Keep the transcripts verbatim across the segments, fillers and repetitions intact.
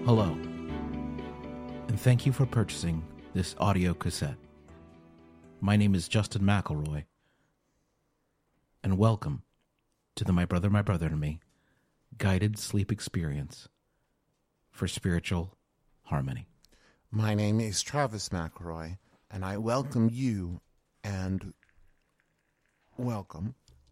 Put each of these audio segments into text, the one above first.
Hello, and thank you for purchasing this audio cassette. My name is Justin McElroy, and welcome to the My Brother, My Brother to Me guided sleep experience for spiritual harmony. My name is Travis McElroy, and I welcome you and welcome.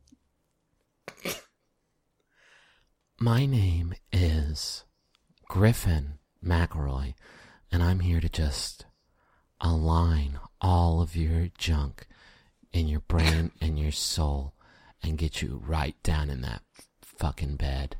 My name is Griffin McElroy, and I'm here to just align all of your junk in your brain and your soul and get you right down in that fucking bed.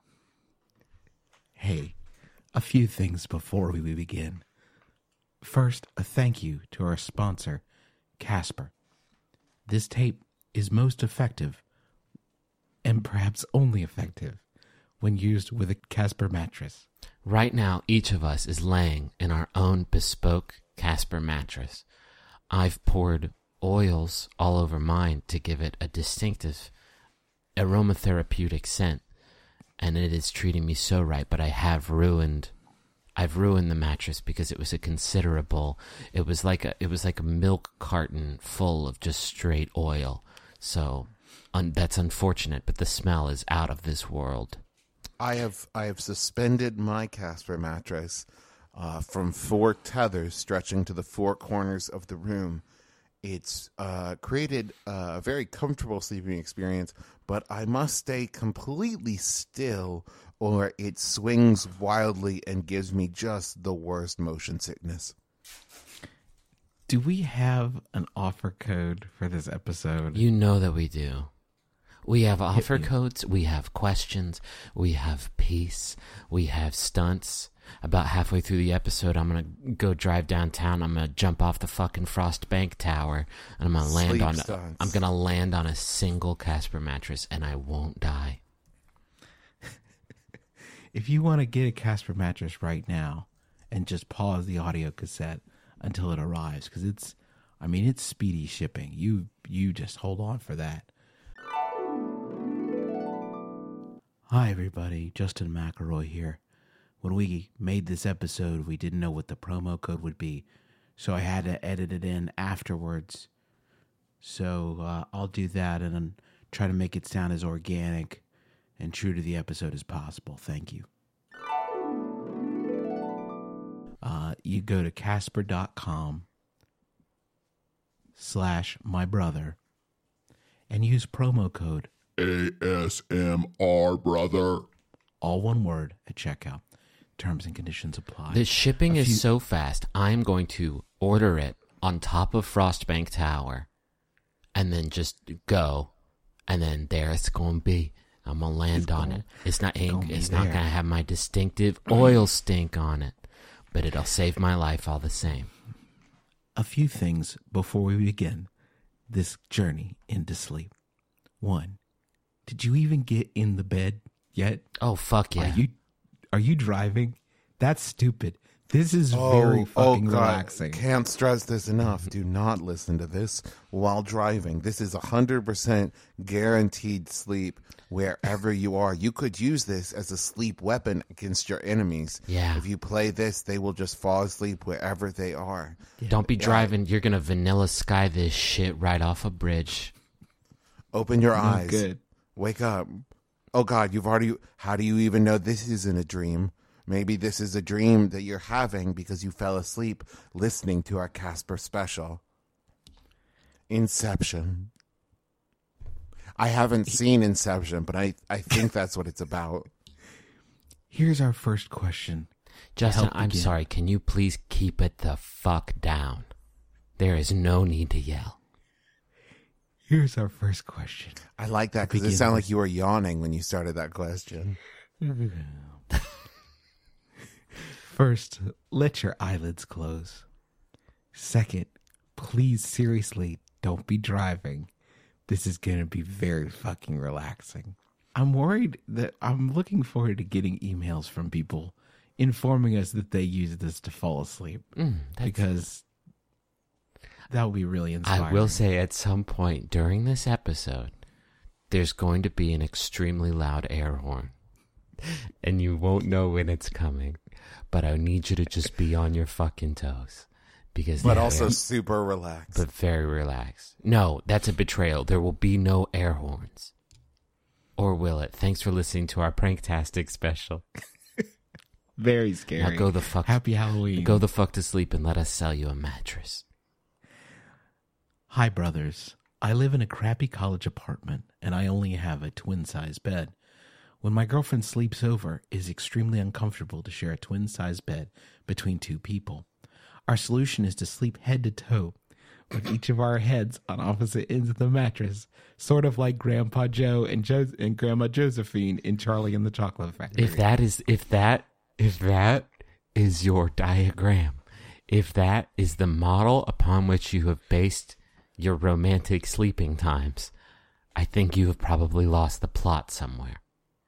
Hey, a few things before we begin. First, a thank you to our sponsor, Casper. This tape is most effective, and perhaps only effective, when used with a Casper mattress. Right now, each of us is laying in our own bespoke Casper mattress. I've poured oils all over mine to give it a distinctive aromatherapeutic scent, and it is treating me so right, but I have ruined I've ruined the mattress because it was a considerable it was like a it was like a milk carton full of just straight oil. So un, that's unfortunate, but the smell is out of this world. I have I have suspended my Casper mattress uh, from four tethers stretching to the four corners of the room. It's uh, created a very comfortable sleeping experience, but I must stay completely still or it swings wildly and gives me just the worst motion sickness. Do we have an offer code for this episode? You know that we do. We have offer codes, we have questions, we have peace, we have stunts. About halfway through the episode, I'm going to go drive downtown, I'm going to jump off the fucking Frost Bank Tower, and I'm going to land on stunts. I'm going to land on a single Casper mattress, and I won't die. If you want to get a Casper mattress right now and just pause the audio cassette until it arrives, because it's, I mean, it's speedy shipping. You, you just hold on for that. Hi, everybody. Justin McElroy here. When we made this episode, we didn't know what the promo code would be, so I had to edit it in afterwards. So uh, I'll do that and then try to make it sound as organic and true to the episode as possible. Thank you. Uh, you go to casper.com slash my brother and use promo code A S M R, brother. all one word at checkout. Terms and conditions apply. The shipping A is few- so fast, I'm going to order it on top of Frost Bank Tower and then just go, and then there it's going to be. I'm going to land It's on gonna- it. It's not it's ink. gonna be It's not there. going to have my distinctive oil stink on it, but it'll save my life all the same. A few things before we begin this journey into sleep. One, did you even get in the bed yet? Oh, fuck yeah. Are you are you driving? That's stupid. This is very fucking God. relaxing. Can't stress this enough. Do not listen to this while driving. This is one hundred percent guaranteed sleep wherever you are. You could use this as a sleep weapon against your enemies. Yeah. If you play this, they will just fall asleep wherever they are. Don't be Yeah. driving. You're going to vanilla sky this shit right off a bridge. Open your Not eyes. good. Wake up. Oh, God, you've already... How do you even know this isn't a dream? Maybe this is a dream that you're having because you fell asleep listening to our Casper special. Inception. I haven't seen Inception, but I, I think that's what it's about. Here's our first question. Justin, help I'm begin. sorry. Can you please keep it the fuck down? There is no need to yell. Here's our first question. I like that because it Begin sounded with- like you were yawning when you started that question. First, let your eyelids close. Second, please seriously don't be driving. This is going to be very fucking relaxing. I'm worried that I'm looking forward to getting emails from people informing us that they use this to fall asleep Mm, that's- because that would be really inspiring. I will say at some point during this episode, there's going to be an extremely loud air horn. And you won't know when it's coming. but I need you to just be on your fucking toes. Because But they're also very- super relaxed. but very relaxed. No, that's a betrayal. There will be no air horns. Or will it? Thanks for listening to our Pranktastic special. Very scary. Now go the fuck Happy Halloween. Go the fuck to sleep and let us sell you a mattress. Hi, brothers. I live in a crappy college apartment, and I only have a twin-size bed. When my girlfriend sleeps over, it is extremely uncomfortable to share a twin-size bed between two people. Our solution is to sleep head to toe, with each of our heads on opposite ends of the mattress, sort of like Grandpa Joe and, jo- and Grandma Josephine in Charlie and the Chocolate Factory. If that is if that if that is your diagram, if that is the model upon which you have based your romantic sleeping times, I think you have probably lost the plot somewhere.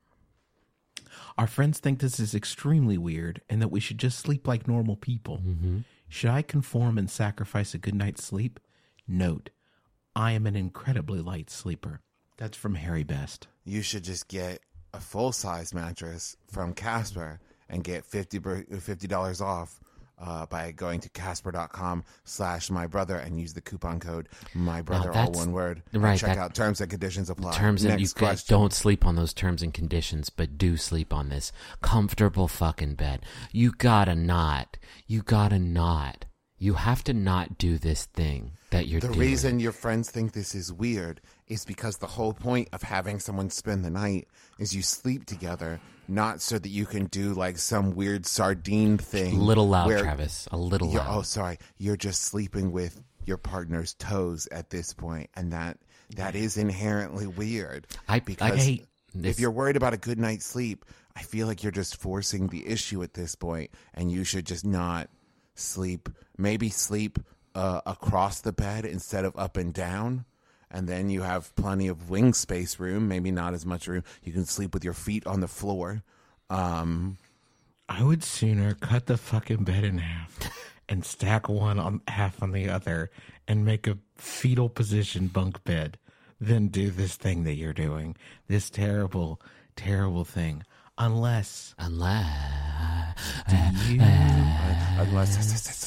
Our friends think this is extremely weird and that we should just sleep like normal people. Mm-hmm. Should I conform and sacrifice a good night's sleep? Note, I am an incredibly light sleeper. That's from Harry Best. You should just get a full-size mattress from Casper and get fifty dollars off uh, by going to casper.com slash my brother and use the coupon code my brother, all that's- one word. right, And check that- out terms and conditions apply. Terms and Next you guys question. don't sleep on those terms and conditions, but do sleep on this comfortable fucking bed. You gotta not. You gotta not. You have to not do this thing that you're The doing. reason your friends think this is weird is because the whole point of having someone spend the night is you sleep together, not so that you can do like some weird sardine thing. A little loud, where Travis. A little you're- loud. Oh, sorry. You're just sleeping with your partner's toes at this point, and that that is inherently weird. I- because I hate this. if you're worried about a good night's sleep, I feel like you're just forcing the issue at this point, and you should just not sleep. Maybe sleep uh, across the bed instead of up and down. And then you have plenty of wing space room, maybe not as much room. You can sleep with your feet on the floor. Um, I would sooner cut the fucking bed in half and stack one on half on the other and make a fetal position bunk bed than do this thing that you're doing. This terrible, terrible thing. Unless Unless. do you, unless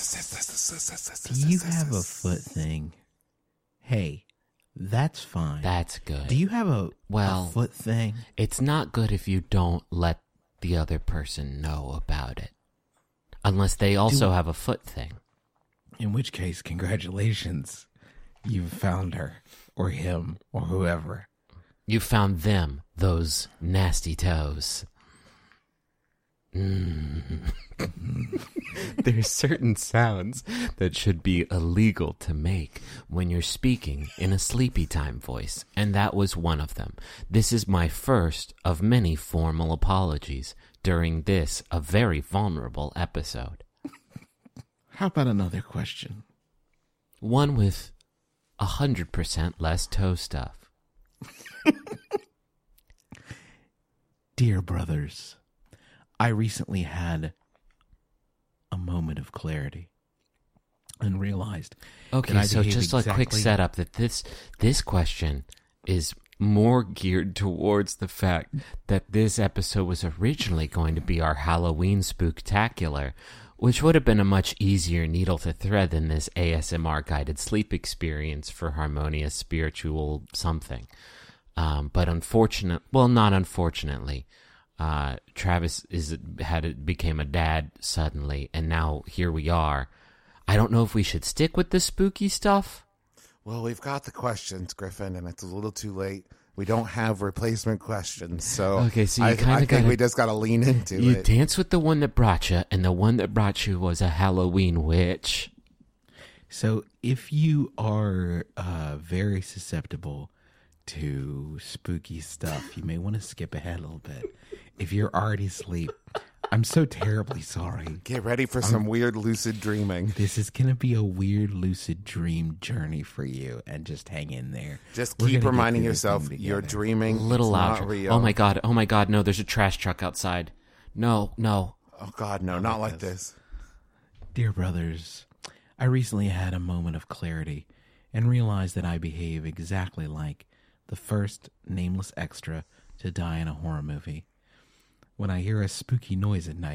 do you have a foot thing? Hey, that's fine. That's good. Do you have a, Well- a foot thing? It's not good if you don't let the other person know about it. Unless they also have a foot thing. In which case, congratulations. You've found her or him or whoever. You found them, those nasty toes. Mm. There's certain sounds that should be illegal to make when you're speaking in a sleepy time voice, and that was one of them. This is my first of many formal apologies during this, a very vulnerable episode. How about another question? One with a hundred percent less toe stuff. Dear brothers, I recently had a moment of clarity and realized Okay, that I so behave just a quick exactly- setup that this this question is more geared towards the fact that this episode was originally going to be our Halloween spooktacular, which would have been a much easier needle to thread than this A S M R guided sleep experience for harmonious spiritual something. Um, but unfortunate, well, not unfortunately, uh, Travis is had became a dad suddenly, and now here we are. I don't know if we should stick with the spooky stuff. Well, we've got the questions, Griffin, and it's a little too late. We don't have replacement questions, so Okay, so you I, kinda I think gotta- we just got to lean into You it. dance with the one that brought you, and the one that brought you was a Halloween witch. So if you are uh, very susceptible to spooky stuff, you may want to skip ahead a little bit. If you're already asleep, I'm so terribly sorry. Get ready for some weird lucid dreaming. This is going to be a weird lucid dream journey for you, and just hang in there. Just We're keep gonna get reminding through this yourself thing you're together. dreaming. A little it's louder. Not real. Oh my god! Oh my god! No, there's a trash truck outside. No, no. Oh God, no, not like this. Dear brothers, I recently had a moment of clarity and realized that I behave exactly like the first nameless extra to die in a horror movie. When I hear a spooky noise at night,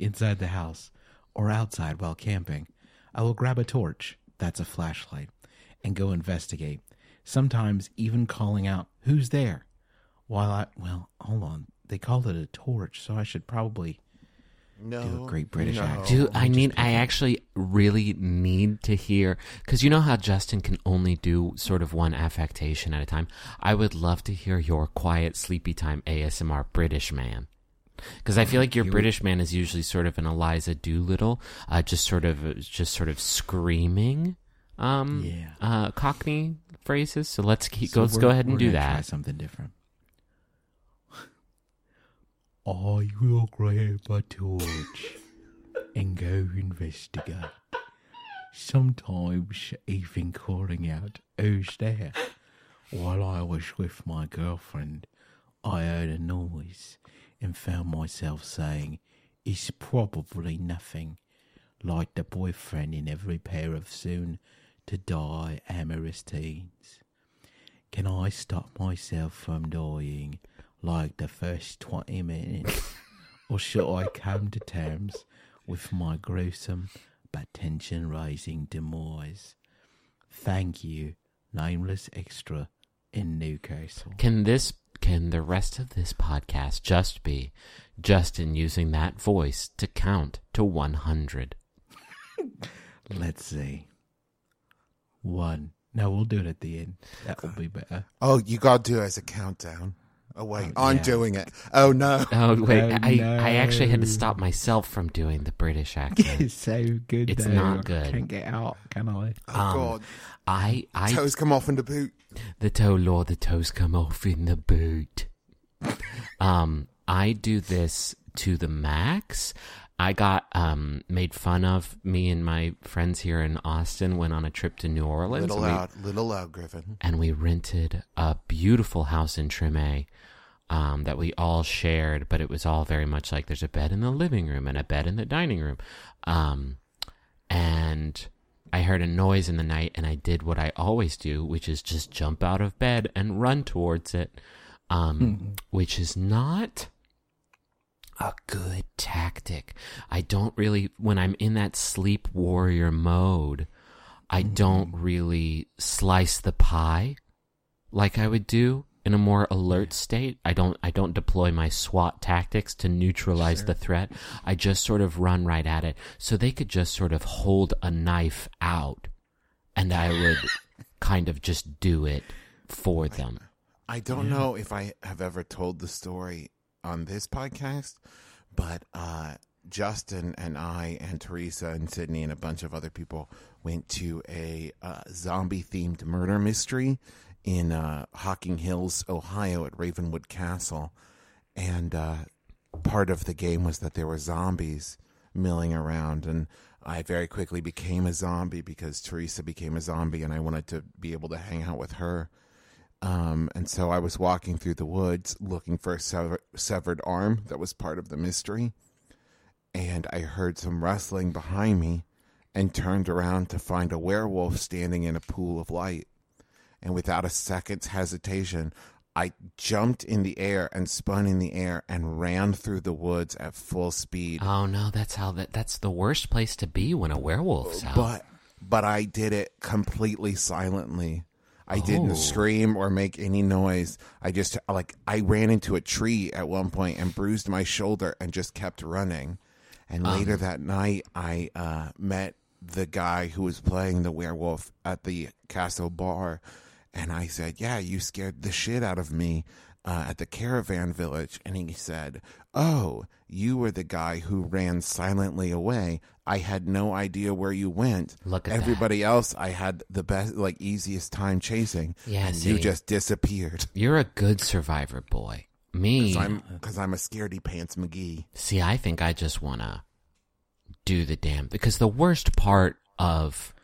inside the house or outside while camping, I will grab a torch, that's a flashlight, and go investigate, sometimes even calling out, "Who's there?" While I, well, hold on, they called it a torch, so I should probably No, do a great British no. accent. Dude, I mean, I actually really need to hear, because you know how Justin can only do sort of one affectation at a time? I would love to hear your quiet, sleepy time A S M R British man. Because I feel like your You- British man is usually sort of an Eliza Doolittle, uh, just sort of, just sort of screaming, um, Yeah. uh, Cockney phrases. So let's keep, So let's we're- go ahead and we're do gonna Try that. something different. I will grab a torch and go investigate. Sometimes even calling out, "Who's there?" While I was with my girlfriend, I heard a noise and found myself saying, "It's probably nothing," like the boyfriend in every pair of soon-to-die amorous teens. Can I stop myself from dying like the first twenty minutes? Or should I come to terms with my gruesome but tension-raising demise? Thank you, Nameless Extra in Newcastle. Can this, can the rest of this podcast just be Justin using that voice to count to one hundred? Let's see. One. No, we'll do it at the end. That will be better. Oh, you got to do it as a countdown. Oh, wait. Oh, I'm yeah. doing it. Oh, no. Oh, wait, Oh, I, I actually had to no. stop myself from doing the British accent. It's so good. It's though. not I good. Can't get out, can I? Oh, Um, God. I, I, Toes come off in the boot. the toe, Lord, the toes come off in the boot. um, I do this to the max. I got um made fun of. Me and my friends here in Austin went on a trip to New Orleans. Little and we- loud. Little loud, Griffin. and we rented a beautiful house in Treme um, that we all shared, but it was all very much like there's a bed in the living room and a bed in the dining room. Um, and I heard a noise in the night, and I did what I always do, which is just jump out of bed and run towards it, um, which is not a good tactic. I don't really, when I'm in that sleep warrior mode, I don't really slice the pie like I would do in a more alert state. I don't I don't deploy my SWAT tactics to neutralize Sure. the threat. I just sort of run right at it. So they could just sort of hold a knife out and I would kind of just do it for them. I don't know if I have ever told the story on this podcast, but uh, Justin and I and Teresa and Sydney and a bunch of other people went to a uh, zombie-themed murder mystery in uh, Hocking Hills, Ohio at Ravenwood Castle. And uh, part of the game was that there were zombies milling around, and I very quickly became a zombie because Teresa became a zombie, and I wanted to be able to hang out with her. Um, and so I was walking through the woods looking for a sever- severed arm that was part of the mystery. And I heard some rustling behind me and turned around to find a werewolf standing in a pool of light. And without a second's hesitation, I jumped in the air and spun in the air and ran through the woods at full speed. Oh no, that's how that that's the worst place to be when a werewolf's out. But but I did it completely silently. I Oh. didn't scream or make any noise. I just like I ran into a tree at one point and bruised my shoulder and just kept running. And later Um. that night, I uh, met the guy who was playing the werewolf at the castle bar, and I said, "Yeah, you scared the shit out of me uh, at the caravan village." And he said, "Oh, you were the guy who ran silently away. I had no idea where you went. Look at Everybody else, I had the best, like easiest time chasing. Yeah, and see. you just disappeared." You're a good survivor, boy. Me, Because I'm, 'cause I'm a scaredy pants McGee. see, I think I just want to do the damn, because the worst part of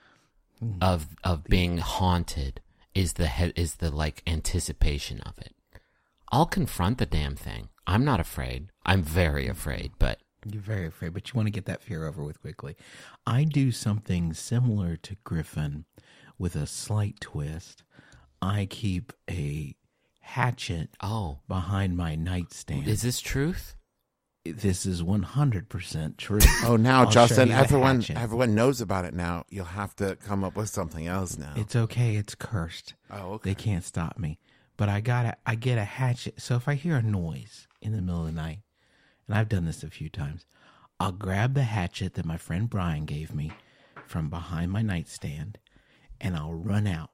of of being haunted is the he- is the like anticipation of it. I'll confront the damn thing. I'm not afraid. I'm very afraid, but You're very afraid, but you want to get that fear over with quickly. I do something similar to Griffin with a slight twist. I keep a hatchet oh, behind my nightstand. is this truth? This is one hundred percent true. Oh, now, I'll show Justin, you the everyone hatchet. everyone knows about it now. You'll have to come up with something else now. It's okay. It's cursed. oh, okay. They can't stop me. But I got I get a hatchet. So if I hear a noise in the middle of the night, and I've done this a few times, I'll grab the hatchet that my friend Brian gave me from behind my nightstand, and I'll run out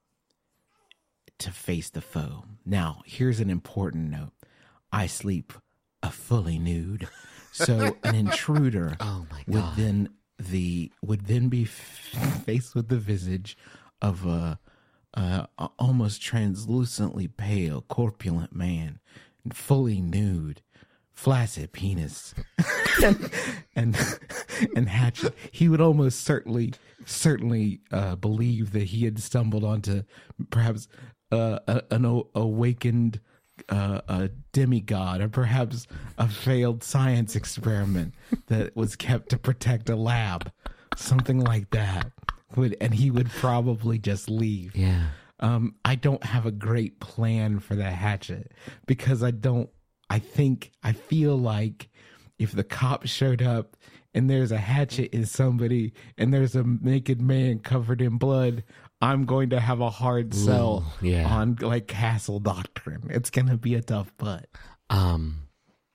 to face the foe. Now, here's an important note. I sleep a fully nude. So an intruder Oh my would God. then the would then be f- faced with the visage of a, a, a almost translucently pale, corpulent man, fully nude, flaccid penis, and, and and hatchet. He would almost certainly certainly uh, believe that he had stumbled onto perhaps uh, a, an o- awakened uh, a demigod, or perhaps a failed science experiment that was kept to protect a lab, something like that. Would and he would probably just leave. Yeah. Um, I don't have a great plan for the hatchet because I don't. I think I feel like if the cops showed up and there's a hatchet in somebody and there's a naked man covered in blood, I'm going to have a hard sell Ooh, yeah. on like castle doctrine. It's going to be a tough butt. Um,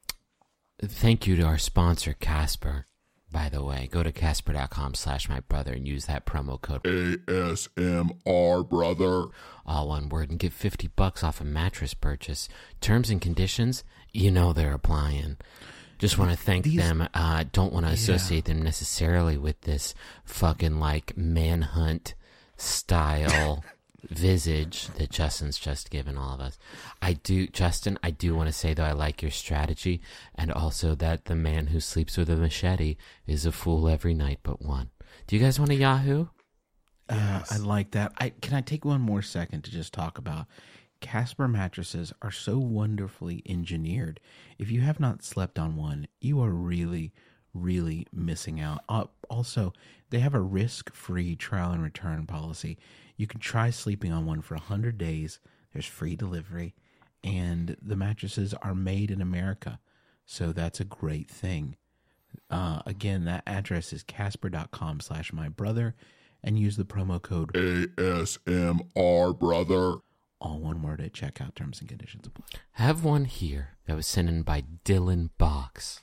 thank you to our sponsor, Casper. By the way, go to casper.com slash my brother and use that promo code, A S M R, brother. all one word, and get fifty bucks off a mattress purchase. Terms and conditions, you know they're applying. Just want to thank These- them. Uh, don't want to associate them necessarily with this fucking like manhunt style visage that Justin's just given all of us. I do, Justin, I do want to say though, I like your strategy, and also that the man who sleeps with a machete is a fool every night but one. Do you guys want a Yahoo? Uh, I like that. I can I take one more second to just talk about Casper mattresses are so wonderfully engineered. If you have not slept on one, you are really, really missing out. Uh, also, they have a risk-free trial and return policy. You can try sleeping on one for one hundred days. There's free delivery, and the mattresses are made in America, so that's a great thing. Uh, again, that address is casper.com slash my brother, and use the promo code, A S M R, brother. all one word, at checkout. Terms and conditions apply. I have one here that was sent in by Dylan Box.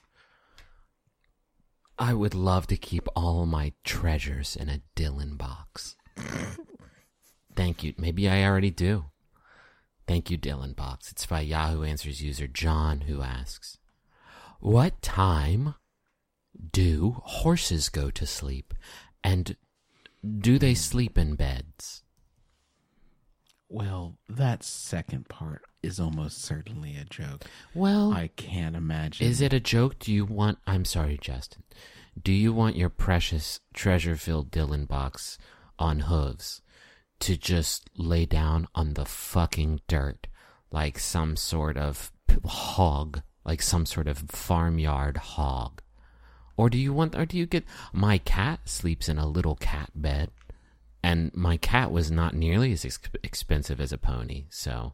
I would love to keep all my treasures in a Dylan box. Thank you. Maybe I already do. Thank you, Dylan Box. It's by Yahoo Answers user John, who asks, what time do horses go to sleep? And do they sleep in beds? Well, that second part is almost certainly a joke. Well, I can't imagine. is it a joke? Do you want... I'm sorry, Justin. Do you want your precious treasure-filled Dylan Box on hooves to just lay down on the fucking dirt like some sort of p- hog, like some sort of farmyard hog? Or do you want... Or do you get... My cat sleeps in a little cat bed, and my cat was not nearly as ex- expensive as a pony, so...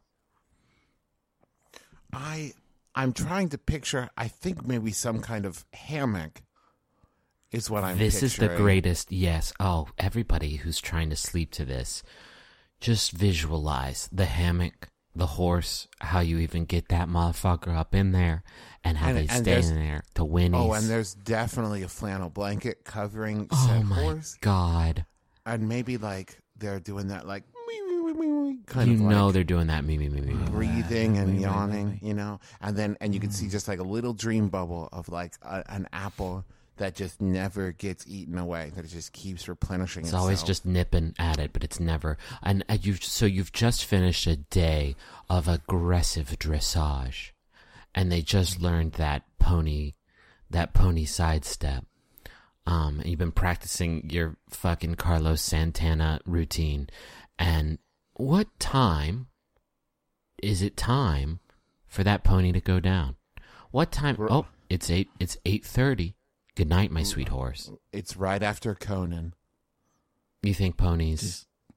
I I'm trying to picture. I think maybe some kind of hammock is what I'm. This is the picturing. greatest. Yes. Oh, everybody who's trying to sleep to this, just visualize the hammock, the horse, how you even get that motherfucker up in there, and how And- they and stay there's- in there to Winnie's. Oh, and there's definitely a flannel blanket covering oh said my horse, god! and maybe like they're doing that like kind You of know like they're doing that. Me, me, me, me. me. breathing and Wait, wait, wait, yawning, wait. you know, and then and you can see just like a little dream bubble of like a, an apple that just never gets eaten away, that it just keeps replenishing It's itself. always just nipping at it, but it's never. And uh, you've so you've just finished a day of aggressive dressage, and they just learned that pony, that pony sidestep. Um, and you've been practicing your fucking Carlos Santana routine. And what time is it time for that pony to go down? What time? We're- Oh, it's eight. It's eight thirty. Good night, my sweet horse. It's right after Conan. You think ponies?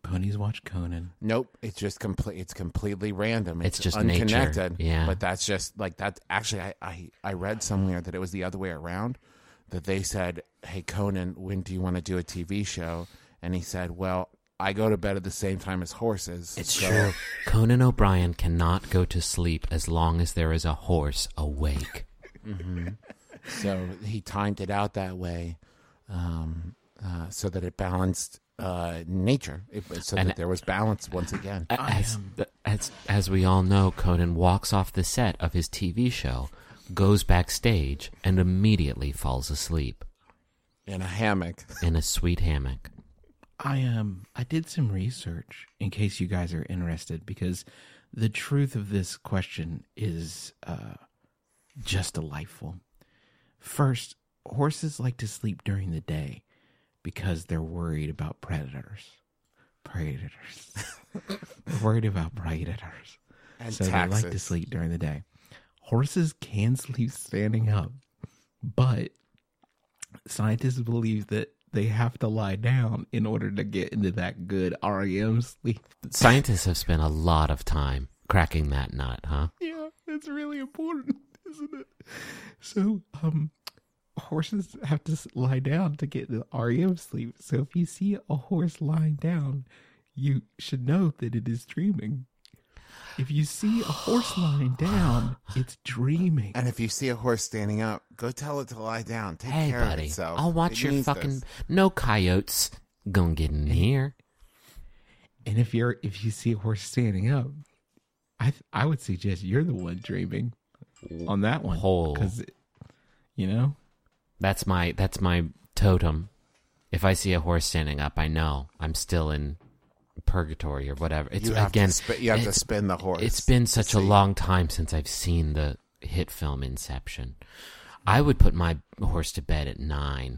Ponies watch Conan. Nope, it's just complete. It's completely random. It's, It's just unconnected. nature, yeah. but that's just like that. Actually, I, I I read somewhere that it was the other way around. That they said, "Hey Conan, when do you want to do a T V show?" And he said, "Well, I go to bed at the same time as horses." It's so- true. Conan O'Brien cannot go to sleep as long as there is a horse awake. Mm-hmm. So he timed it out that way, um, uh, so that it balanced uh, nature, it, so And- that there was balance once again. As, am- as, as we all know, Conan walks off the set of his T V show, goes backstage, and immediately falls asleep In a hammock. in a sweet hammock. I um I did some research in case you guys are interested, because the truth of this question is uh just delightful. First, horses like to sleep during the day because they're worried about predators. Predators. They're worried about predators. And so taxes. they like to sleep during the day. Horses can sleep standing up, but scientists believe that they have to lie down in order to get into that good R E M sleep. Scientists have spent a lot of time cracking that nut, huh? Yeah, it's really important, isn't it? So, um, horses have to s- lie down to get the R E M sleep. So if you see a horse lying down, you should know that it is dreaming. If you see a horse lying down, it's dreaming. And if you see a horse standing up, go tell it to lie down. Take Hey, care of buddy, itself. I'll watch It your needs fucking... this. No coyotes gonna get in here. And if you're if you see a horse standing up, I th- I would suggest you're the one dreaming on that one, Oh. because you know. That's my that's my totem. If I see a horse standing up, I know I'm still in purgatory or whatever. It's You have again, to sp- you have to it's- spin the horse. It's been to such a see. long time since I've seen the hit film Inception. I would put my horse to bed at nine.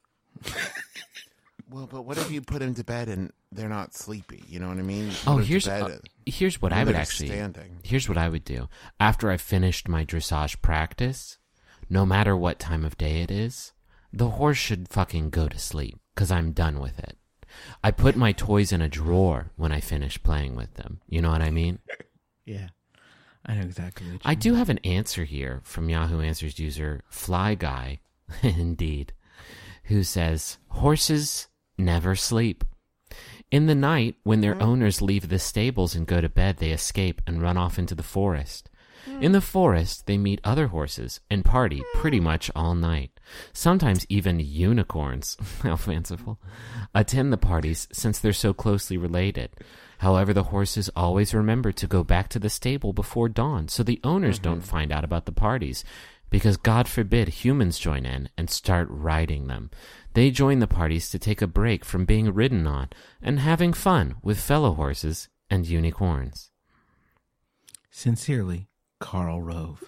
Well, but what if you put him to bed and they're not sleepy? You know what I mean? You Oh, put 'em to here's bed uh, and- here's what I and would they're actually. standing. Here's what I would do after I finished my dressage practice. No matter what time of day it is, the horse should fucking go to sleep because I'm done with it. I put my toys in a drawer when I finish playing with them. You know what I mean? Yeah, I know exactly what you I do have an answer here from Yahoo Answers user Fly Guy, indeed, who says horses never sleep. In the night, when their owners leave the stables and go to bed, they escape and run off into the forest. In the forest, they meet other horses and party pretty much all night. Sometimes even unicorns, how fanciful, attend the parties since they're so closely related. However, the horses always remember to go back to the stable before dawn so the owners don't find out about the parties, because God forbid humans join in and start riding them. They join the parties to take a break from being ridden on and having fun with fellow horses and unicorns. Sincerely, Karl Rove.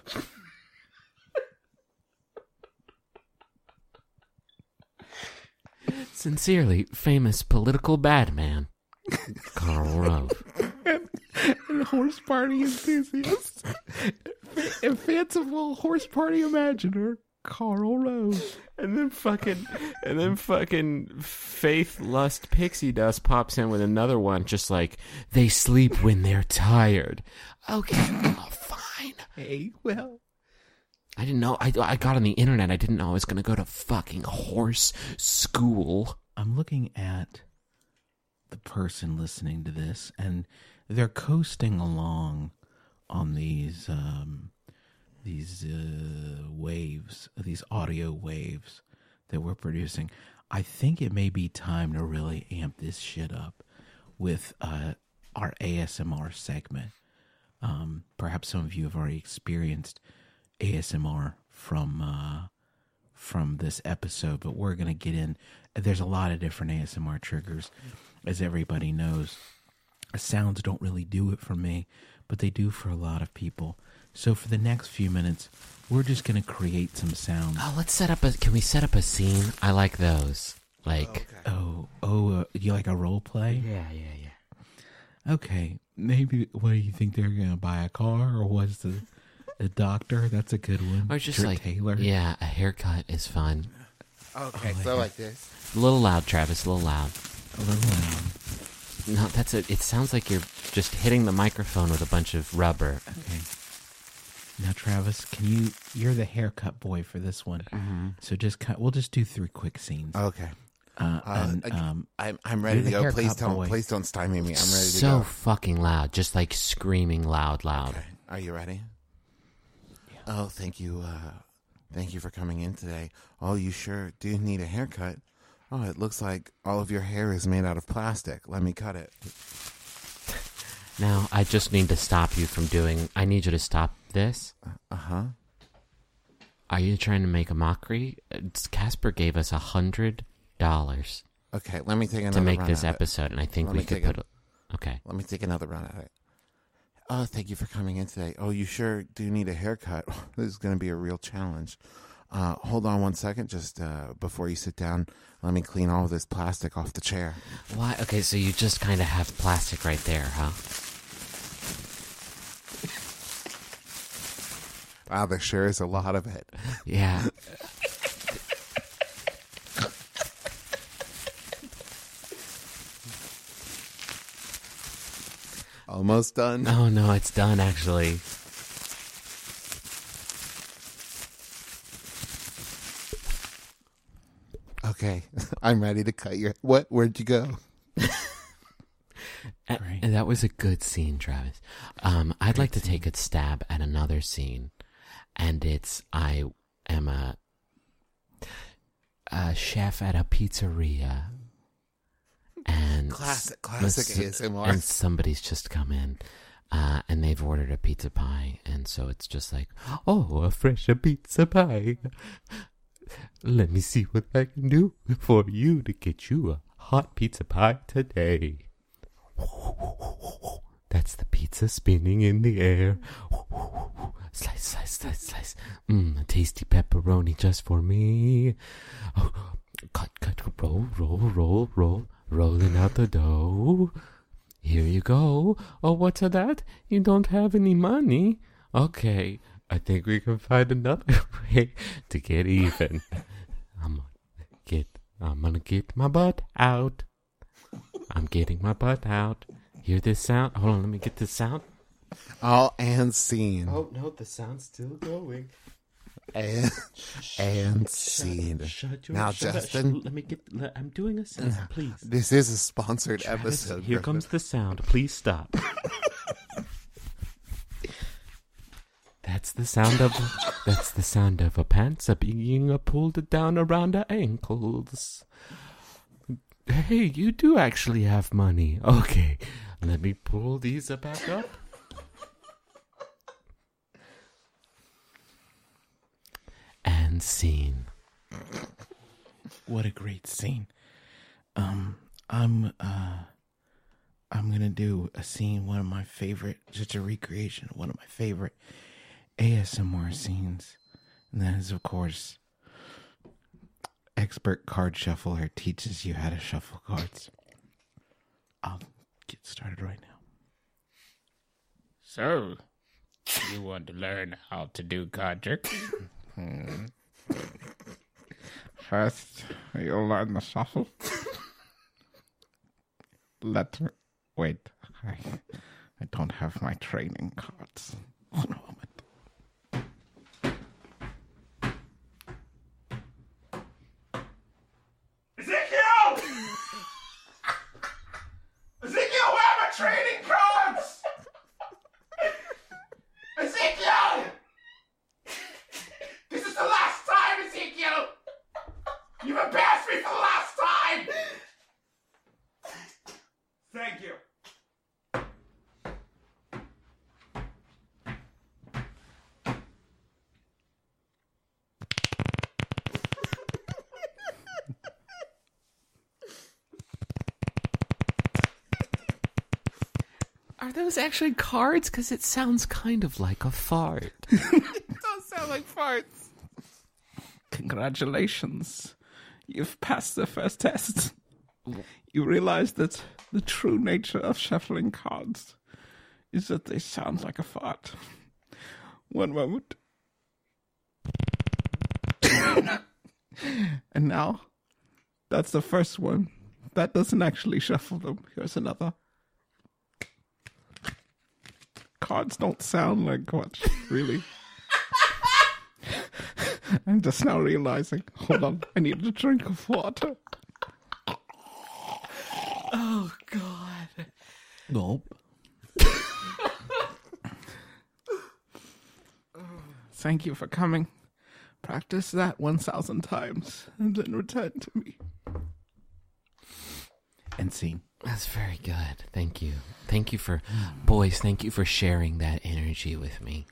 Sincerely, famous political badman, Karl Rove. And horse party enthusiast. And fanciful horse party imaginer, Karl Rove. And then fucking, and then fucking Faith Lust Pixie Dust pops in with another one, just like, they sleep when they're tired. Okay, oh, fine. Hey, well. I didn't know, I, I got on the internet, I didn't know I was going to go to fucking horse school. I'm looking at the person listening to this, and they're coasting along on these um, these uh, waves, these audio waves that we're producing. I think it may be time to really amp this shit up with uh, our A S M R segment. Um, perhaps some of you have already experienced A S M R from uh, from this episode, but we're going to get in. There's a lot of different A S M R triggers, as everybody knows. Sounds don't really do it for me, but they do for a lot of people. So for the next few minutes, we're just going to create some sounds. Oh, let's set up a, can we set up a scene? I like those. Like, Oh, oh, uh, you like a role play? yeah, yeah, yeah. Okay, maybe. What do you think they're going to buy a car, or what's the a doctor? That's a good one. Or just Drip like, Taylor. yeah, a haircut is fun. Okay, Oh, so yeah. like this. A little loud, Travis, a little loud. A little loud. No, that's it. It sounds like you're just hitting the microphone with a bunch of rubber. Okay. Now, Travis, can you? You're the haircut boy for this one, Mm-hmm. so just cut. We'll just do three quick scenes. Okay. Uh, Uh, and, I- um, I'm I'm ready You're to the go. haircut Please don't boy. please don't stymie me. I'm ready to So go. fucking loud, just like screaming loud, loud. Okay. Are you ready? Oh, thank you. Uh, thank you for coming in today. Oh, you sure do need a haircut. Oh, it looks like all of your hair is made out of plastic. Let me cut it. Now, I just need to stop you from doing. I need you to stop this. Uh huh. Are you trying to make a mockery? It's- Casper gave us a hundred dollars Okay, let me take another to make run this at it. episode, and I think Let we me could take put. it. A, okay. Let me take another run at it. Oh, thank you for coming in today. Oh, you sure do need a haircut. This is going to be a real challenge. Uh, hold on one second, just uh, before you sit down. Let me clean all of this plastic off the chair. Why? Okay, so you just kind of have plastic right there, huh? Wow, there sure is a lot of it. Yeah. Almost done. Oh no, it's done actually. Okay, I'm ready to cut your. What? Where'd you go? A- Great. And that was a good scene, Travis. Um, I'd like to take a stab at another scene, and it's I am a, a chef at a pizzeria, and Classic, classic A S M R. and somebody's just come in, uh, and they've ordered a pizza pie, and so it's just like, oh, a fresh pizza pie. Let me see what I can do for you to get you a hot pizza pie today. That's the pizza spinning in the air. Slice, slice, slice, slice. Mmm, a tasty pepperoni just for me. Oh, cut, cut, roll, roll, roll, roll. Rolling out the dough. Here you go. Oh, what's that? You don't have any money? Okay, I think we can find another way to get even. I'm gonna get, I'm gonna get my butt out. I'm getting my butt out. Hear this sound? Hold on, let me get this sound. All and scene. Oh no, the sound's still going. And, and scene. Shut your Now, shut up. Justin. Sh- let me get. Let, I'm doing a sound, please. This is a sponsored Travis, episode. here Griffin. comes the sound. Please stop. That's the sound of. That's the sound of a pants are being pulled down around her ankles. Hey, you do actually have money. Okay, let me pull these back up. And scene. What a great scene. Um, I'm uh, I'm gonna do a scene. One of my favorite, just a recreation of one of my favorite A S M R scenes, and that is, of course, expert card shuffler teaches you how to shuffle cards. I'll get started right now. So, you want to learn how to do card tricks? Hmm. First, you'll learn the shuffle. Let me... Wait, I, I don't have my training cards. One moment. Ezekiel! Ezekiel, where are my trading cards? Ezekiel! This is the last time, Ezekiel! You've embarrassed me for the last time! Thank you. Are those actually cards? Because it sounds kind of like a fart. Don't sound like farts. Congratulations. You've passed the first test. You realize that the true nature of shuffling cards is that they sound like a fart. One moment. And now, that's the first one. that doesn't actually shuffle them. Here's another. Cards don't sound like much, really. I'm just now realizing. Hold on, I need a drink of water. Oh, God. Nope. Thank you for coming. Practice that one thousand times and then return to me. And scene. That's very good. Thank you. Thank you for, boys, thank you for sharing that energy with me.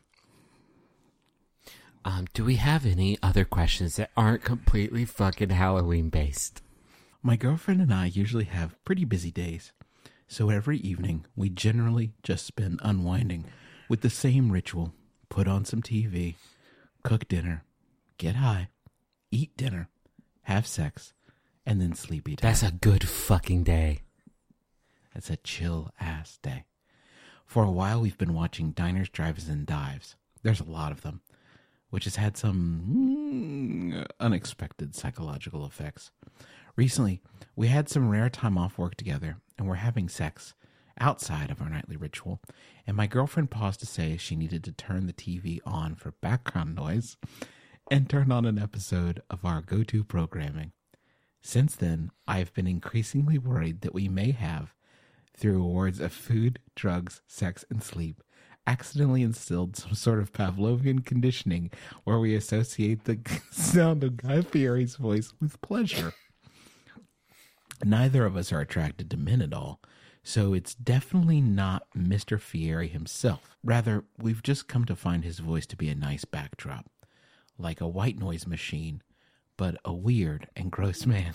Um, do we have any other questions that aren't completely fucking Halloween based? My girlfriend and I usually have pretty busy days, so every evening we generally just spend unwinding with the same ritual. Put on some T V, cook dinner, get high, eat dinner, have sex, and then sleepy time. That's a good fucking day. That's a chill-ass day. For a while, we've been watching Diners, Drive-Ins, and Dives. There's a lot of them, which has had some mm, unexpected psychological effects. Recently, we had some rare time off work together, and we're having sex outside of our nightly ritual, and my girlfriend paused to say she needed to turn the T V on for background noise and turn on an episode of our go-to programming. Since then, I've been increasingly worried that we may have, through rewards of food, drugs, sex, and sleep, accidentally instilled some sort of Pavlovian conditioning where we associate the sound of Guy Fieri's voice with pleasure. Neither of us are attracted to men at all, so it's definitely not Mister Fieri himself. Rather, we've just come to find his voice to be a nice backdrop, like a white noise machine, but a weird and gross man.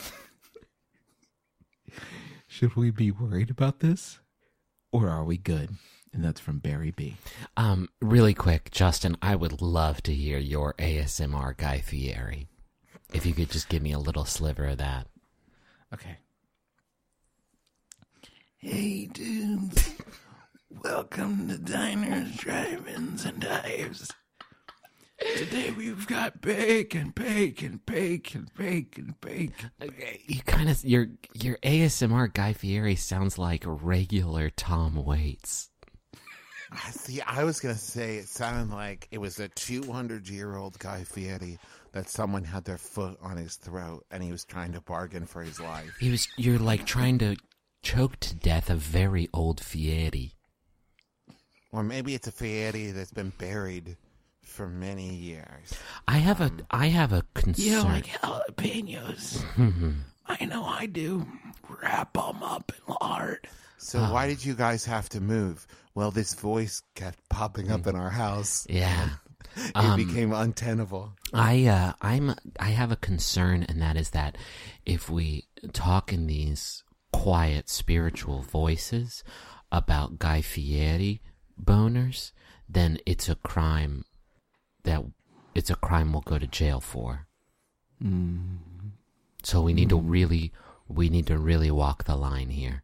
Should we be worried about this? Or are we good? And that's from Barry B. Um, really quick, Justin, I would love to hear your A S M R Guy Fieri. If you could just give me a little sliver of that. Okay. Hey, dudes. Welcome to Diners, Drive-Ins, and Dives. Today we've got bacon, bacon, bacon, bacon, bacon. Okay, you kind of your your A S M R Guy Fieri sounds like regular Tom Waits. I see. I was gonna say it sounded like it was a two hundred year old Guy Fieri that someone had their foot on his throat and he was trying to bargain for his life. He was you're like trying to choke to death a very old Fieri. Or maybe it's a Fieri that's been buried for many years. I have a I have a concern. You like jalapenos? I know I do. Wrap them up in lard. So why did you guys have to move? Well, this voice kept popping up in our house. Yeah. It Um, became untenable. I uh, I'm I have a concern, and that is that if we talk in these quiet spiritual voices about Guy Fieri boners, then it's a crime that it's a crime we'll go to jail for. Mm. So we need to really we need to really walk the line here.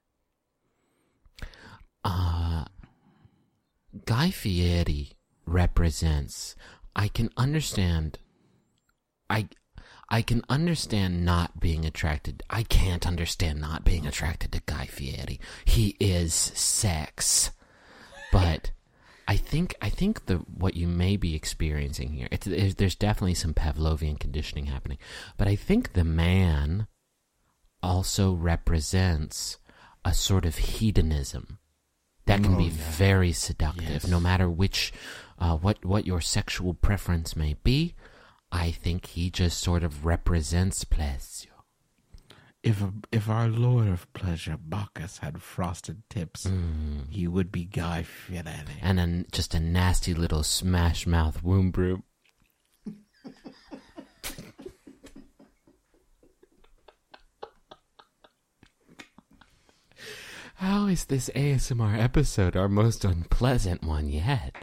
Uh Guy Fieri represents I can understand I I can understand not being attracted. I can't understand not being attracted to Guy Fieri. He is sex. But I think I think the what you may be experiencing here, it's, there's, there's definitely some Pavlovian conditioning happening. But I think the man also represents a sort of hedonism that can Oh, be yeah. very seductive, Yes. no matter which, uh, what what your sexual preference may be. I think he just sort of represents pleasure. If a, if our Lord of Pleasure, Bacchus, had frosted tips, Mm. he would be Guy Fieri. And then just a nasty little smash mouth womb brew. How is this A S M R episode our most unpleasant one yet?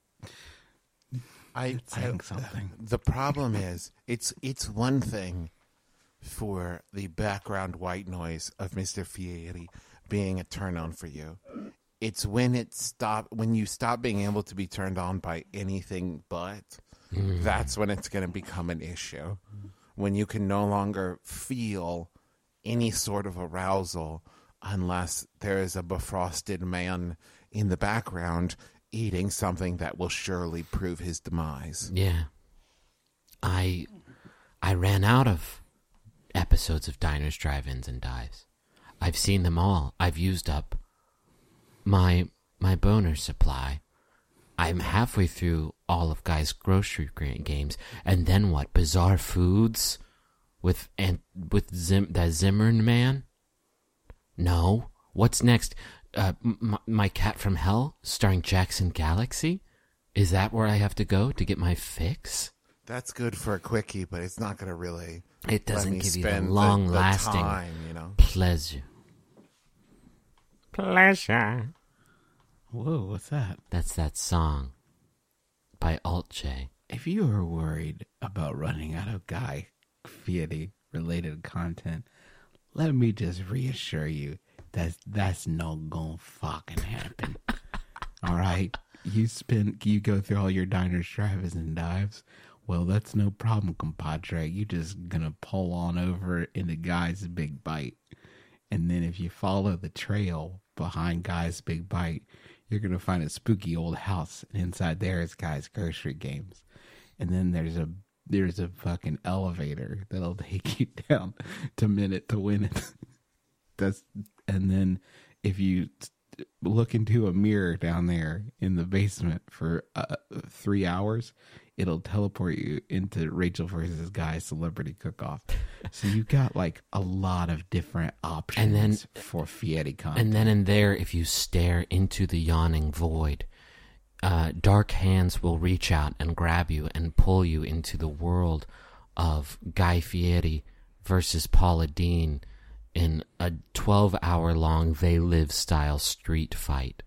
I, It's saying something. The problem is, it's it's one thing for the background white noise of Mister Fieri being a turn on for you. It's when it stop when you stop being able to be turned on by anything but. That's when it's going to become an issue. When you can no longer feel any sort of arousal unless there is a befrosted man in the background eating something that will surely prove his demise. Yeah. I I ran out of episodes of Diners, Drive-Ins, and Dives. I've seen them all. I've used up my my boner supply. I'm halfway through all of Guy's grocery games, and then what? Bizarre Foods with and with Zim, that Zimmern man? No. What's next? Uh, m- My Cat from Hell, starring Jackson Galaxy? Is that where I have to go to get my fix? That's good for a quickie, but it's not going to really. It doesn't let me give you the spend long-lasting the time, you know. pleasure. Pleasure. Whoa, what's that? That's that song by Alt J. If you are worried about running out of Guy Fieri related content, let me just reassure you that that's not gonna fucking happen. All right, you spend you go through all your diners, drive-ins, and dives. Well, that's no problem, compadre. You just gonna pull on over into Guy's Big Bite, and then if you follow the trail behind Guy's Big Bite, you're going to find a spooky old house, and inside there is Guy's grocery games. And then there's a there's a fucking elevator that'll take you down to Minute to Win It. That's and then if you look into a mirror down there in the basement for uh, three hours, it'll teleport you into Rachel versus Guy Celebrity Cook-Off. So you've got like a lot of different options And then- for Fieri content. And then in there, if you stare into the yawning void, uh, dark hands will reach out and grab you and pull you into the world of Guy Fieri versus Paula Deen in a twelve-hour-long They Live style street fight.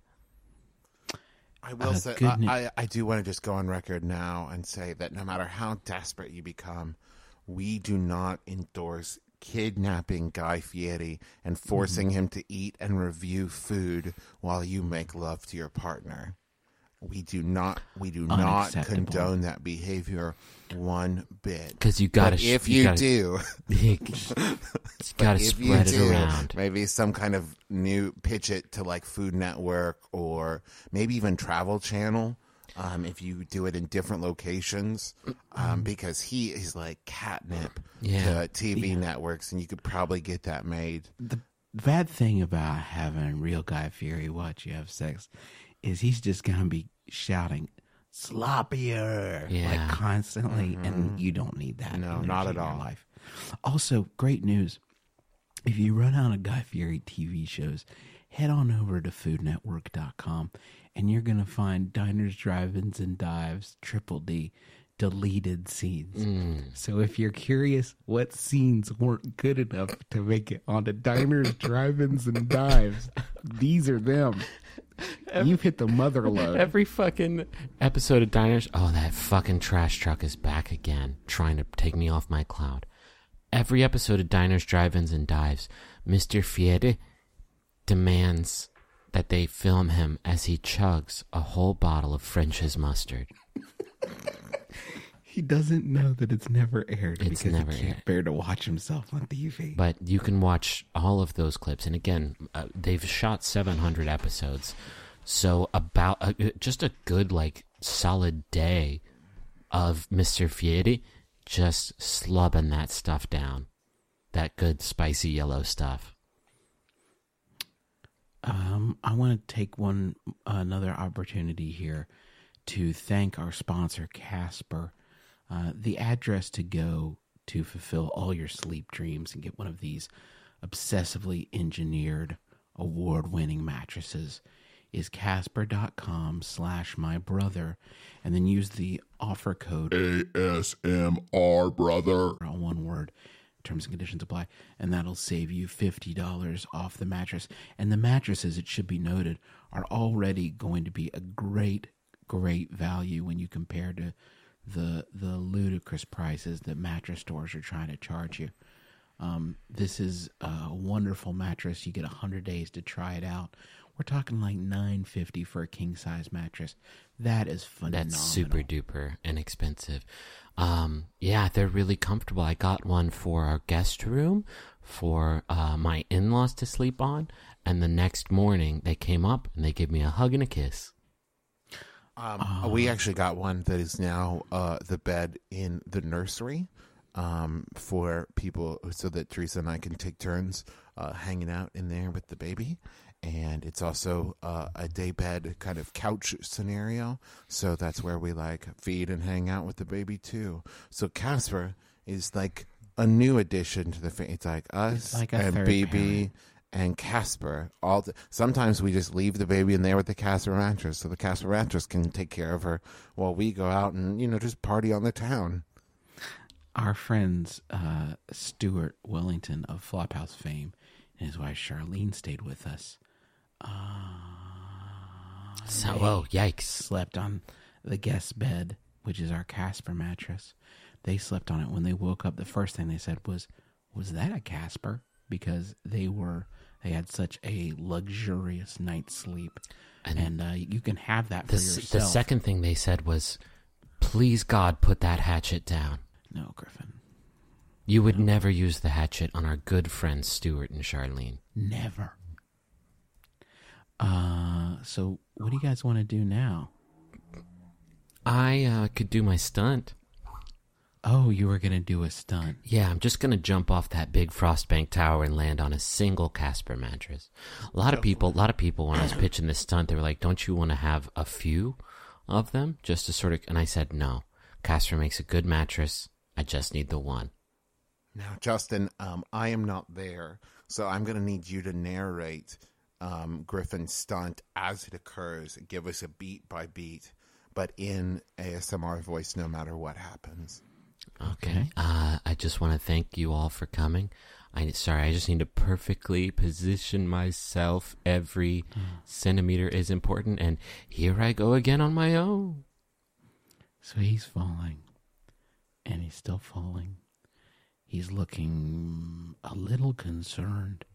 I will Uh, say, good I, ne- I, I do want to just go on record now and say that no matter how desperate you become, we do not endorse kidnapping Guy Fieri and forcing Mm-hmm. him to eat and review food while you make love to your partner. We do not, we do not Unacceptable. condone that behavior one bit. Because you gotta... But sh- if you, gotta, do, you gotta if you spread it do, around. maybe some kind of new pitch it to like Food Network or maybe even Travel Channel. Um, if you do it in different locations, um, because he is like catnip Yeah. to T V networks, and you could probably get that made. The bad thing about having real Guy Fieri watch you have sex is he's just gonna be shouting sloppier Yeah. like constantly, and you don't need that. No, energy not at in your all. Life. Also, great news: if you run out of Guy Fieri T V shows, head on over to food network dot com, and you're gonna find Diners, Drive-Ins, and Dives Triple D deleted scenes. So if you're curious what scenes weren't good enough to make it onto Diners, Drive-Ins, and Dives, these are them. You've hit the mother load. Every fucking episode of Diners, oh, that fucking trash truck is back again, trying to take me off my cloud. Every episode of Diners, Drive-Ins, and Dives, Mister Fieri demands that they film him as he chugs a whole bottle of French's mustard. He doesn't know that it's never aired It's because never he can't aired. bear to watch himself on T V. But you can watch all of those clips. And again, uh, they've shot seven hundred episodes. So about uh, just a good, like, solid day of Mister Fieri just slubbing that stuff down. That good, spicy yellow stuff. Um, I want to take one another opportunity here to thank our sponsor, Casper. Uh, the address to go to fulfill all your sleep dreams and get one of these obsessively engineered, award-winning mattresses is casper.com slash my brother, and then use the offer code A S M R, brother. all one word. Terms and conditions apply, and that'll save you fifty dollars off the mattress. And the mattresses, it should be noted, are already going to be a great, great value when you compare to the the ludicrous prices that mattress stores are trying to charge you. Um, this is a wonderful mattress. You get one hundred days to try it out We're talking like nine fifty for a king size mattress. That is phenomenal. That's super duper inexpensive. Um, yeah, they're really comfortable. I got one for our guest room for uh, my in-laws to sleep on, and the next morning they came up and they gave me a hug and a kiss. Um, oh. We actually got one that is now uh, the bed in the nursery um, for people so that Teresa and I can take turns uh, hanging out in there with the baby. And it's also uh, a day bed kind of couch scenario. So that's where we like feed and hang out with the baby too. So Casper is like a new addition to the family. It's like us It's like a and third baby parent. and Casper. All the, sometimes we just leave the baby in there with the Casper mattress, so the Casper mattress can take care of her while we go out and you know just party on the town. Our friends uh, Stuart Wellington of Flophouse fame and his wife Charlene stayed with us. Uh, So, they oh, yikes. slept on the guest bed, which is our Casper mattress. They slept on it. When they woke up, the first thing they said was, "Was that a Casper?" Because they were they had such a luxurious night's sleep, and, And uh, you can have that for The, s- yourself. the second thing they said was, please, God, put that hatchet down. No, Griffin, You would never use the hatchet on our good friends Stuart and Charlene. never. Uh, so what do you guys want to do now? I uh, could do my stunt. Oh, you were gonna do a stunt. Yeah, I'm just going to jump off that big Frostbank tower and land on a single Casper mattress. A lot of people, a lot of people when I was pitching this stunt, they were like, don't you want to have a few of them just to sort of, and I said, no, Casper makes a good mattress. I just need the one. Now, Justin, um, I am not there, so I'm going to need you to narrate um, Griffin's stunt as it occurs. Give us a beat by beat, but in A S M R voice, no matter what happens. Okay. Okay. Uh, I just want to thank you all for coming. I sorry, I just need to perfectly position myself. Every centimeter is important, and here I go again on my own. So he's falling, and he's still falling. He's looking a little concerned.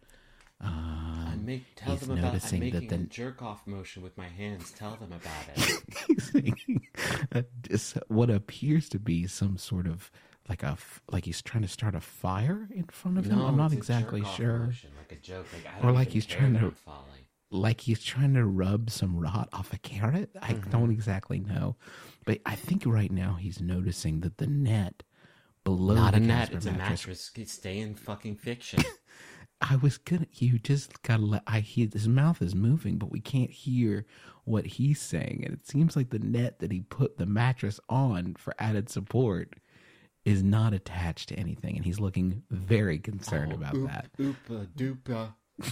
Um, I make tell he's them about. I'm noticing that making the a jerk off motion with my hands. Tell them about it. he's making a dis- what appears to be some sort of like a f- like he's trying to start a fire in front of him. I'm not it's a exactly jerk-off sure. motion, like a joke. Like, I Or don't like even he's care trying that to- I'm falling. Like he's trying to rub some rot off a carrot. I don't exactly know, but I think right now he's noticing that the net below Not the a net. Casper It's a mattress. mattress. Stay in fucking fiction. I was gonna. You just gotta let. I hear his mouth is moving, but we can't hear what he's saying. And it seems like the net that he put the mattress on for added support is not attached to anything, and he's looking very concerned about that. Oopa doopa.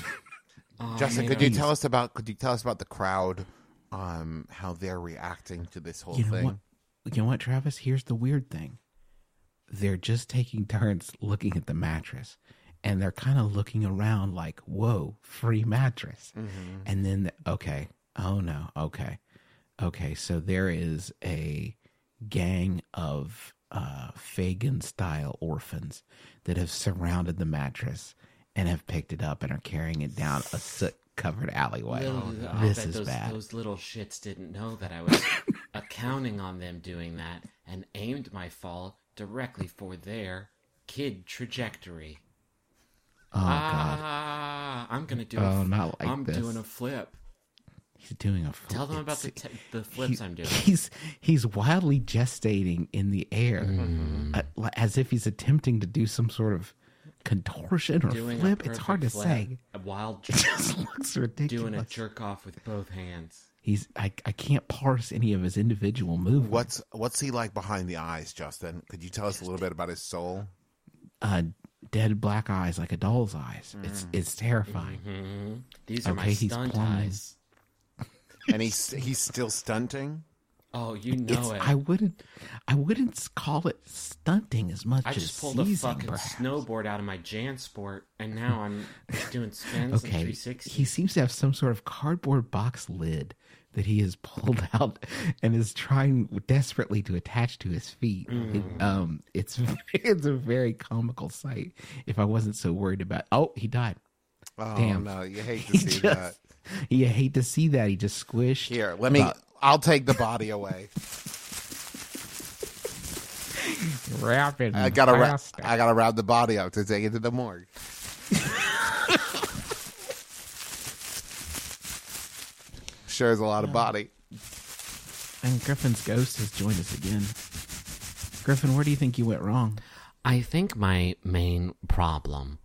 Oh, Justin, man, could you I'm- tell us about? Could you tell us about the crowd? Um, how they're reacting to this whole You know thing? what? You know what, Travis? Here's the weird thing. They're just taking turns looking at the mattress, and they're kind of looking around like, "Whoa, free mattress!" Mm-hmm. And then, the, okay, oh no, okay, okay. So there is a gang of uh, Fagin-style orphans that have surrounded the mattress and have picked it up and are carrying it down a soot-covered alleyway. Little- I'll this bet is those, bad. Those little shits didn't know that I was uh, counting on them doing that and aimed my fall directly for their kid trajectory. Oh God, ah, I'm gonna do. Oh, a, f- not like I'm this. doing a flip. he's doing a. Flip. Tell them about the It's- te- the flips he- I'm doing. He's he's wildly gestating in the air, Mm-hmm. uh, li- as if he's attempting to do some sort of contortion or Doing a flip. It's hard to perfect flip, say. A wild It just looks ridiculous. doing a jerk off with both hands. He's I I can't parse any of his individual movements. What's What's he like behind the eyes, Justin? Could you tell us a little bit about his soul? uh, dead black eyes like a doll's eyes. It's it's terrifying. hmm These are my Okay, he's stunt plumbing. eyes. And he's he's still stunting. Oh, you It's, know it. I wouldn't I wouldn't call it stunting as much I as just pulled a seizing, fucking perhaps. snowboard out of my JanSport, and now I'm doing spins and Okay, three sixty. he seems to have some sort of cardboard box lid that he has pulled out and is trying desperately to attach to his feet. Mm. It, um, it's it's a very comical sight. If I wasn't so worried about, oh, he died. Oh Damn. no, you hate to He see just that. You hate to see that. He just squished. Here, let me. But- I'll take the body away. Wrap it. I gotta wrap. I gotta wrap the body up to take it to the morgue. Sure is a lot of body. And Griffin's ghost has joined us again. Griffin, where do you think you went wrong? I think my main problem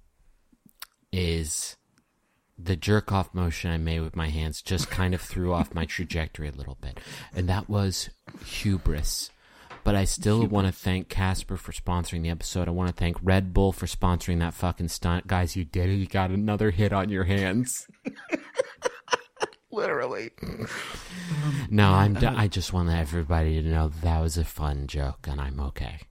is the jerk off motion I made with my hands just kind of threw off my trajectory a little bit. And that was hubris. But I still want to thank Casper for sponsoring the episode. I want to thank Red Bull for sponsoring that fucking stunt. Guys, you did it. You got another hit on your hands. Literally. No, I'm. D- I just want everybody to know that was a fun joke, and I'm okay.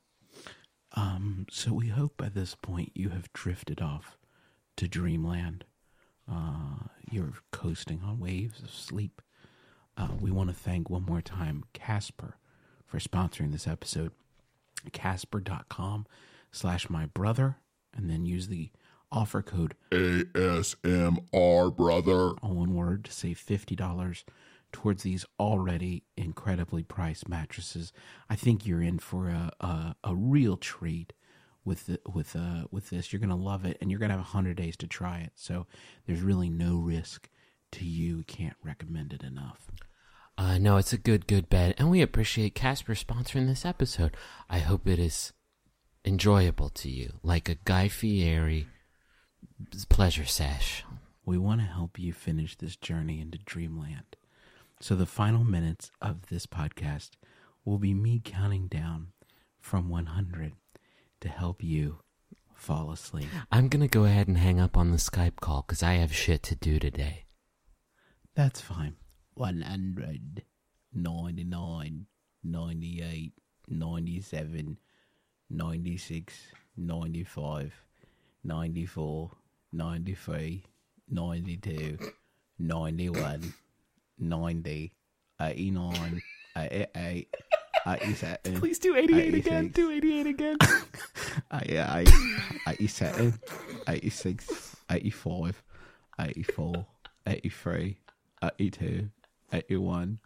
Um, so we hope by this point you have drifted off to dreamland. Uh, you're coasting on waves of sleep. Uh, we want to thank one more time Casper for sponsoring this episode. Casper.com slash my brother, and then use the offer code A S M R, brother. all one word to save fifty dollars towards these already incredibly priced mattresses. I think you're in for a a, a real treat with the, with uh with this. You're gonna love it, and you're gonna have a hundred days to try it. So there's really no risk to you. Can't recommend it enough. Uh, no, it's a good, good bed, and we appreciate Casper sponsoring this episode. I hope it is enjoyable to you, like a Guy Fieri pleasure sesh. We want to help you finish this journey into dreamland. So the final minutes of this podcast will be me counting down from one hundred to help you fall asleep. I'm going to go ahead and hang up on the Skype call because I have shit to do today. That's fine. one hundred, ninety-nine, ninety-eight, ninety-seven, ninety-six, ninety-five, ninety-four, ninety-three, ninety-two, ninety-one, ninety, eighty-nine, eighty-eight, eighty-seven. Please do eighty-eight again. Do eighty-eight again. eighty-eight, eighty-seven, eighty-six, eighty-five, eighty-four, eighty-three, eighty-two, eighty-one,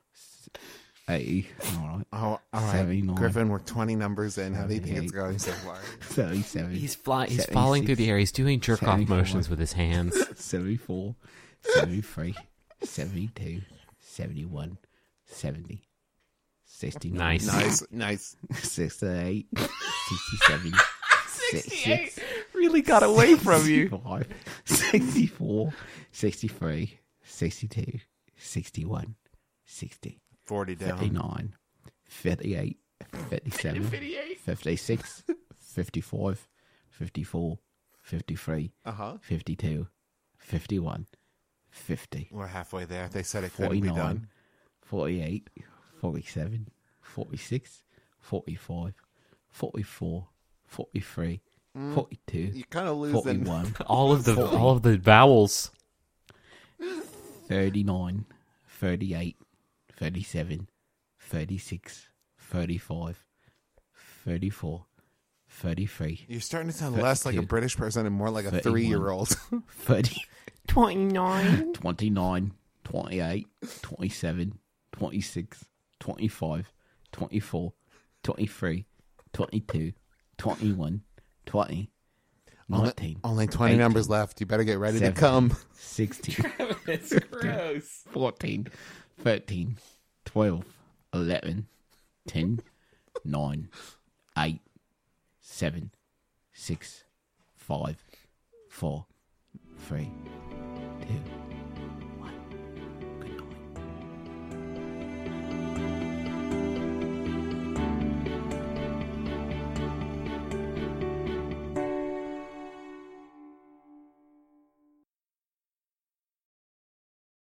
eighty. All right. Oh, all right. seventy-nine. Griffin, we're twenty numbers in. How do you think it's seventy-eight. going so far? thirty-seven. He's fly. He's seventy-six, falling through the air. He's doing jerk off seventy-four. motions with his hands. seventy-four, seventy-three, seventy-two, seventy-one, seventy, sixty-nine, Nice. Nice, nice. sixty-eight, sixty-seven, sixty-eight. Really got away from you. sixty-five, sixty-four, sixty-three, sixty-two, sixty-one, sixty, Forty down. fifty-nine, fifty-eight, fifty-seven, fifty-six, fifty-five, fifty-four, fifty-three, Uh huh. fifty-two, fifty-one, fifty, We're halfway there. They said it couldn't be done. forty-nine, forty-eight, forty-seven, forty-six, forty-five, forty-four, forty-three, forty-two, You're kind of losing. forty-one, All of the all of the vowels. thirty-nine, thirty-eight, thirty-seven, thirty-six, thirty-five, thirty-four, thirty-three, You're starting to sound less like a thirty-two, British person and more like a thirty-one. three-year-old. thirty, Twenty-nine. twenty-nine, twenty-eight, twenty-seven, twenty-six, twenty-five, twenty-four, twenty-three, twenty-two, twenty-one, twenty, Only, nineteen, only twenty eighteen, numbers left. You better get ready to seventeen, come. sixteen, It's gross. fourteen, thirteen, twelve, eleven, ten, nine, eight, seven, six, five, four, three,